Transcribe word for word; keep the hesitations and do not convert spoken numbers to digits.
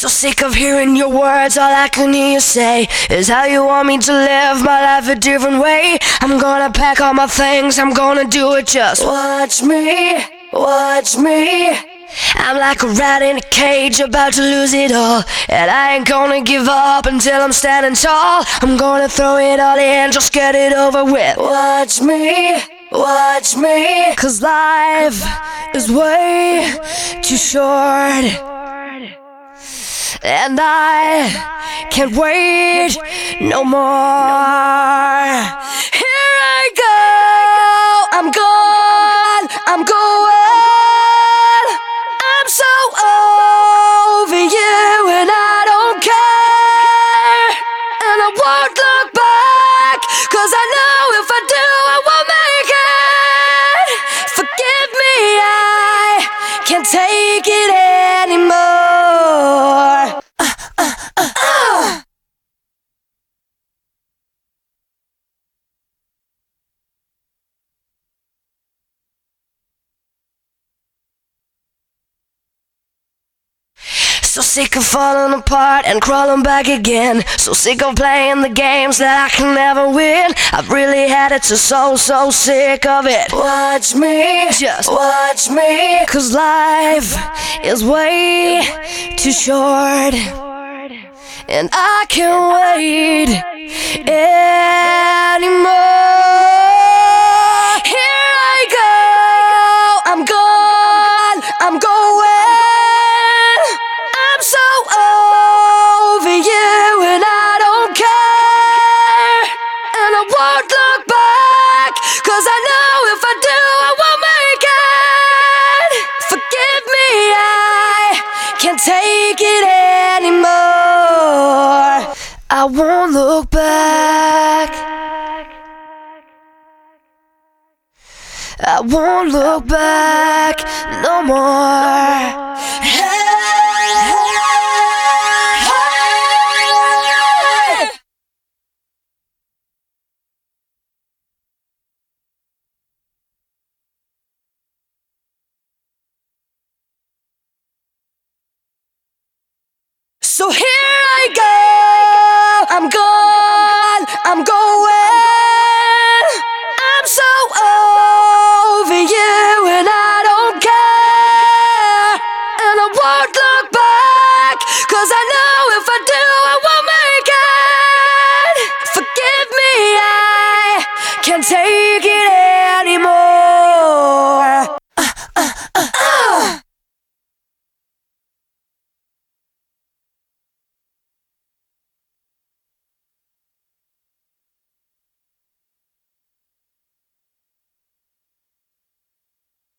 So sick of hearing your words, all I can hear you say is how you want me to live my life a different way. I'm gonna pack all my things, I'm gonna do it, just watch me, watch me. I'm like a rat in a cage about to lose it all, and I ain't gonna give up until I'm standing tall. I'm gonna throw it all in, just get it over with. Watch me, watch me, 'cause life is way too short, and I can't wait no more. Here I go, I'm gone, I'm going. I'm so over you and I don't care. And I won't look back, 'cause I know if I do I will make it. Forgive me, I can't take it anymore. So sick of falling apart and crawling back again. So sick of playing the games that I can never win. I've really had it, so so, so sick of it. Watch me, just watch me, 'cause life is way too short, and I can't wait anymore. Here I go, I'm gone, I'm going. So over you and I don't care. And I won't look back, 'cause I know if I do I will make it. Forgive me, I can't take it anymore. I won't look back, I won't look back no more. So here